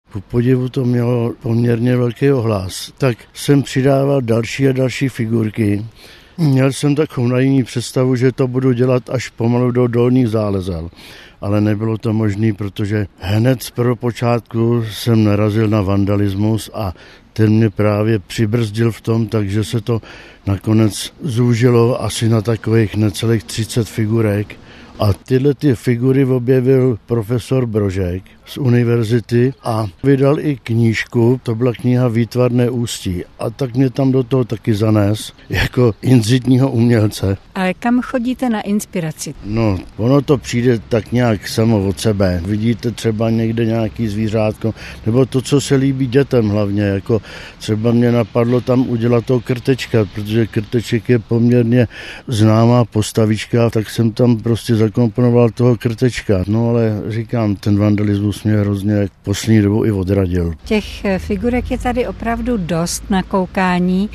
ku podivu to mělo poměrně velký ohlas, tak jsem přidával další a další figurky. Měl jsem takovou naivní představu, že to budu dělat až pomalu do Dolních Zálezel, ale nebylo to možné, protože hned z prvopočátku jsem narazil na vandalismus a ten mě právě přibrzdil v tom, takže se to nakonec zúžilo asi na takových necelých 30 figurek. A tyhle ty figury objevil profesor Brožek z univerzity a vydal i knížku, to byla kniha Výtvarné ústí. A tak mě tam do toho taky zanes jako inzitního umělce. Ale kam chodíte na inspiraci? No, ono to přijde tak nějak samo od sebe. Vidíte třeba někde nějaký zvířátko, nebo to, co se líbí dětem hlavně, jako třeba mě napadlo tam udělat toho Krtečka, protože Krteček je poměrně známá postavička, tak jsem tam prostě zakomponoval toho Krtečka. No ale říkám, ten vandalismus mě hrozně poslední dobou i odradil. Těch figurek je tady opravdu dost na koukání.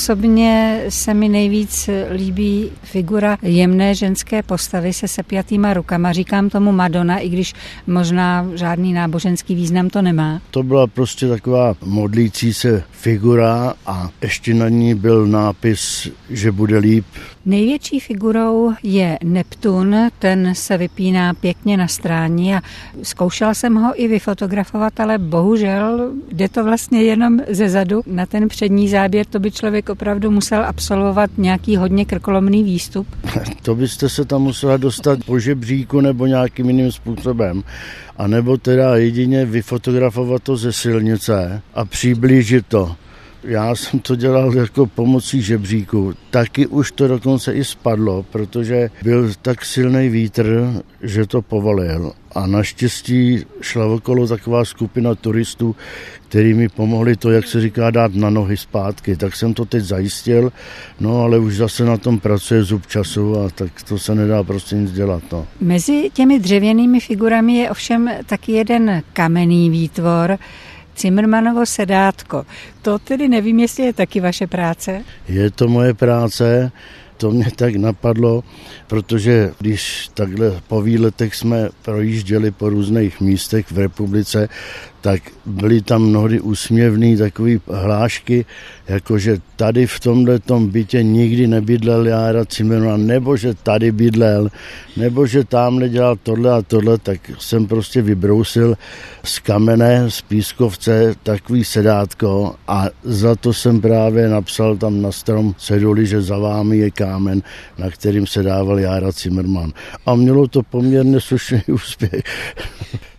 Osobně se mi nejvíc líbí figura jemné ženské postavy se sepjatýma rukama. Říkám tomu Madonna, i když možná žádný náboženský význam to nemá. To byla prostě taková modlící se figura a ještě na ní byl nápis, že bude líp. Největší figurou je Neptun, ten se vypíná pěkně na stráni a zkoušela jsem ho i vyfotografovat, ale bohužel jde to vlastně jenom ze zadu. Na ten přední záběr to by člověk opravdu musel absolvovat nějaký hodně krkolomný výstup. To byste se tam musela dostat po žebříku nebo nějakým jiným způsobem. A nebo teda jedině vyfotografovat to ze silnice a přiblížit to. Já jsem to dělal jako pomocí žebříku. Taky už to dokonce i spadlo, protože byl tak silný vítr, že to povolil. A naštěstí šla okolo taková skupina turistů, který mi pomohli to, jak se říká, dát na nohy zpátky. Tak jsem to teď zajistil, no ale už zase na tom pracuje zub času a tak to se nedá prostě nic dělat. No. Mezi těmi dřevěnými figurami je ovšem taky jeden kamenný výtvor, Cimrmanovo sedátko. To tedy nevím, jestli je taky vaše práce? Je to moje práce, to mě tak napadlo, protože když takhle po výletech jsme projížděli po různých místech v republice, tak byly tam mnohdy úsměvný takový hlášky, jakože tady v tomhletom bytě nikdy nebydlel Jára Cimrman, nebo že tady bydlel, nebo že tamhle dělal tohle a tohle, tak jsem prostě vybrousil z kamene, z pískovce takový sedátko a za to jsem právě napsal tam na strom ceduli, že za vámi je kámen, na kterým se dával Jára Cimrman. A mělo to poměrně slušný úspěch.